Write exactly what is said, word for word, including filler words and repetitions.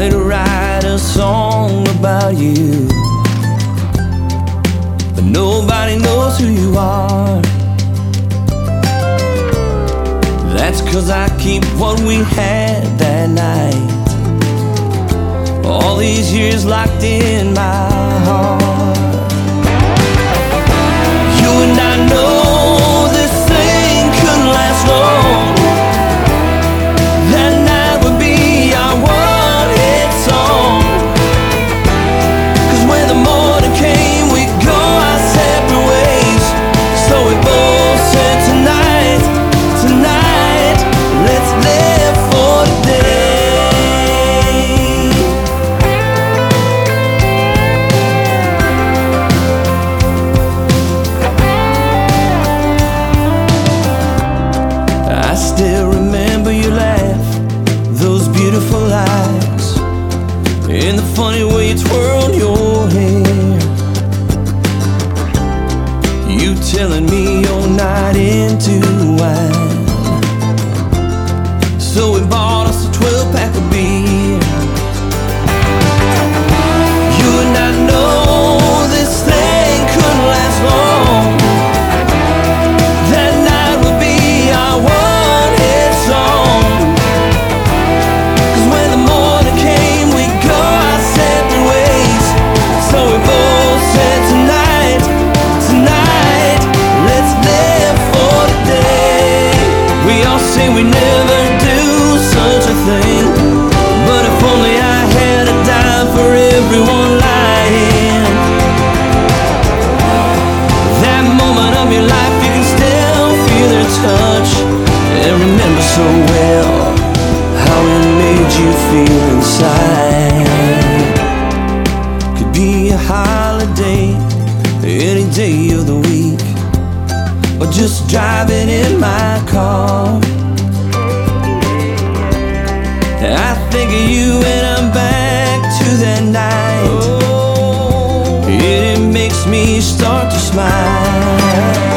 wanted to write a song about you, but nobody knows who you are. That's 'cause I keep what we had that night, all these years locked in my heart. You and I know this thing couldn't last long. That night would be our one hit song, 'cause when the morning came we'd go our separate ways. So we both said tonight, tonight, let's live for today. I still remember your laugh, those beautiful eyes, and the funny way you twirled your hair. You telling me you're not into wine, so we bought us a twelve pack of beer. You and I know this thing couldn't last long. That night would be our one hit song, 'cause when the morning came we'd go our separate ways. So we both said tonight, tonight, let's live for today. We all say we never do such a thing, but if only I had a dime for everyone lying. That moment of your life you can still feel their touch, and remember so well how it made you feel inside. Could be a holiday, any day of the week, or just driving in my car. I think of you and I'm back to that night. It makes me start to smile.